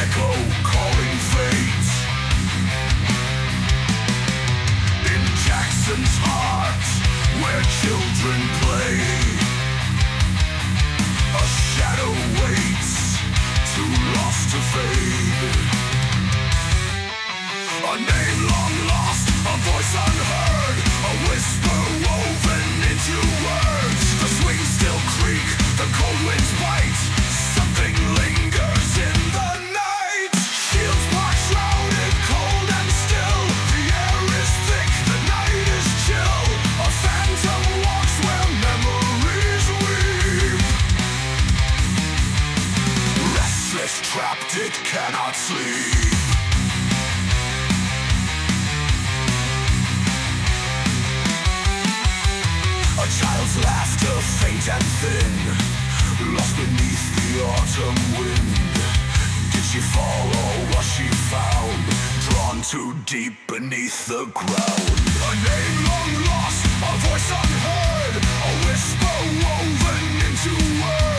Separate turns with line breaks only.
echo calling fate. In Jackson's heart, where children play, a shadow waits, too lost to fade. A name long lost, a voice unheard, a whisper woven into words. The swings still creak, the cold winds bite. Something lingers in the night. Shields park shrouded, cold and still. The air is thick, the night is chill. A phantom walks where memories weep. Restless, trapped, it cannot sleep. A child's laughter, faint and thin, lost beneath the autumn wind. Did she fall or was she found, drawn too deep beneath the ground? A name long lost, a voice unheard, a whisper woven into words.